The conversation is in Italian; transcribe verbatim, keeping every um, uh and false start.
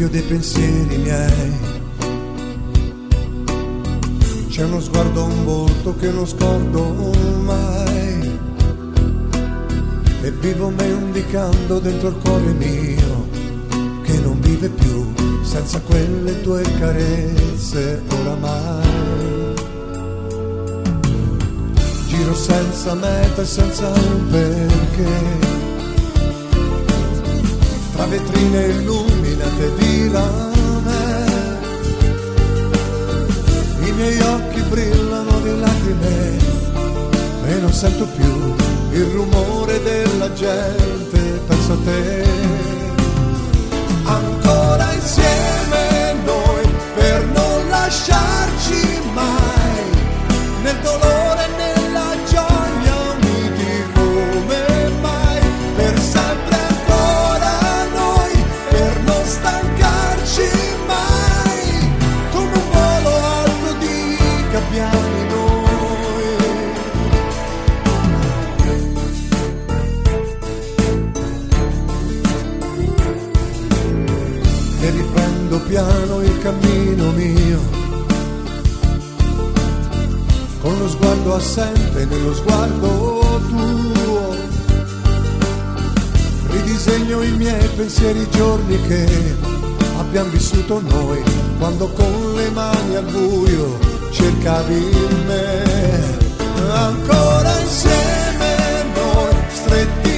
dei pensieri miei. C'è uno sguardo, un volto che non scordo mai, e vivo mendicando dentro il cuore mio, che non vive più senza quelle tue carezze oramai. Giro senza meta e senza un perché, tra vetrine illuminate di lame, i miei occhi brillano di lacrime e non sento più il rumore della gente. Penso a te, ancora insieme noi per non lasciarci mai, nel dolore e nella gioia uniti come mai, per sempre ancora noi, per non stancarci mai, come un volo alto di gabbiani noi. E riprendo piano il cammino mio, con lo sguardo assente nello sguardo tuo. Ridisegno i miei pensieri, i giorni che abbiamo vissuto noi, quando con le mani al buio cercavi me. Ancora insieme noi, stretti